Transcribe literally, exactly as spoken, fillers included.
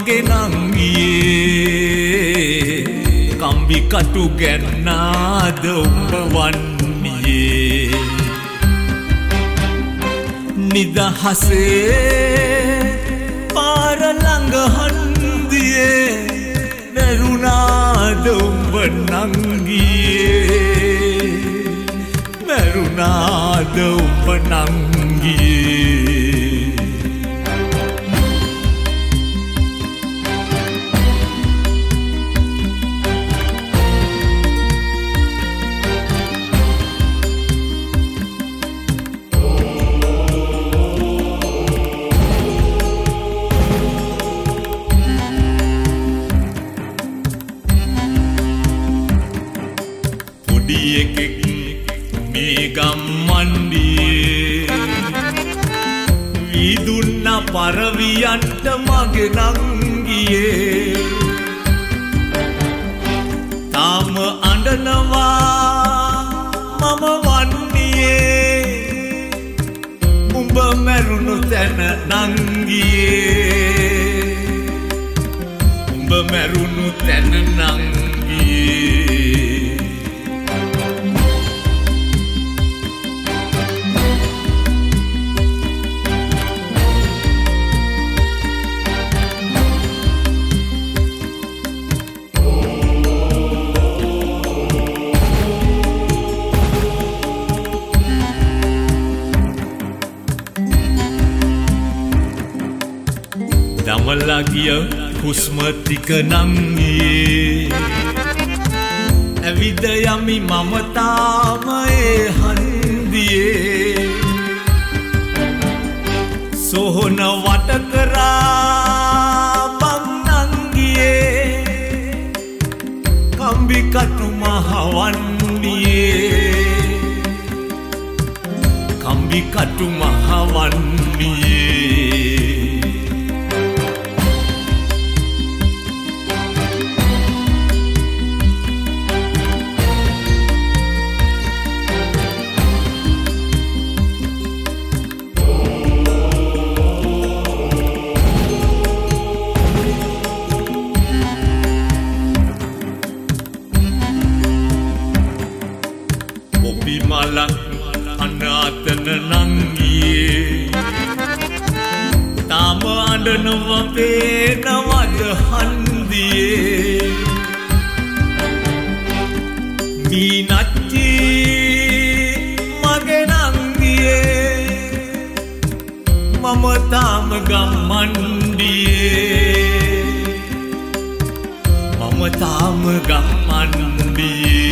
මගේ නංගියේ කම්බි කටු ගැන්නාද උඹ වන්නේ නිදහසේ පාර ළඟ හන්දියේ මරුණාද උඹ නංගියේ මරුණාද උඹ නංගියේ එකෙක් මේ ගම්මන්ඩියේ විදුන්න පරවියන්ට මගේ නංගියේ තාම අඬනවා මම වන්නියේ උඹ මැරුණු තැන නංගියේ උඹ මැරුණු තැන නංගියේ දමලා ගිය හුස්ම ටික නංගියේ ඇවිද යමි මම තාම ඒ හන්දියේ සොහොන වට කරා බං නංගියේ කම්බි කටු මහවන්නියේ කම්බි කටු මහවන්නියේ මලක් අනාතන නංගියේ තාම අඬනව පේනවද හන්දියේ මීනච්චි මගේ නංගියේ මම තාම ගම්මන්ඩියේ මම තාම ගම්මන්ඩියේ